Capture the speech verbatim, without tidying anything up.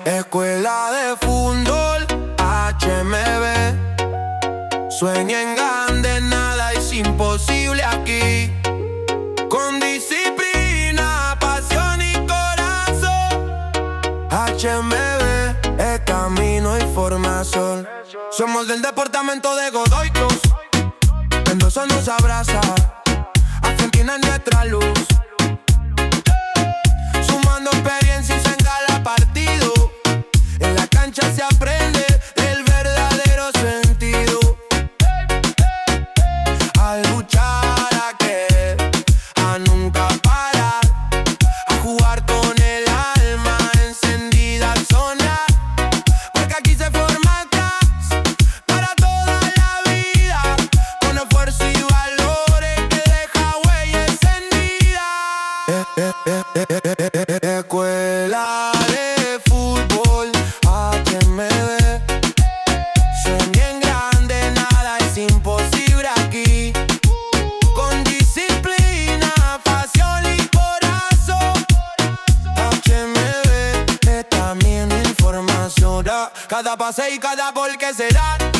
Escuela de fútbol, H M B. Sueña en grande, nada es imposible aquí. Con disciplina, pasión y corazón, H M B es camino y formación. Somos del departamento de Godoy Cruz. Mendoza nos abraza, Argentina es nuestra luz. Sumando experiencia y se en cada partido. En la cancha se aprende el verdadero sentido. A luchar, a querer, a nunca parar, a jugar con el alma encendida al sonar. Porque aquí se forma cracks para toda la vida, con esfuerzo y valores que deja huella encendida. Eh, eh, eh, eh, eh, eh, eh, eh, Escuela de fútbol, H M B. Sueña en grande, nada es imposible aquí. Con disciplina, pasión y corazón, H M B es también información. Cada pase y cada gol que se da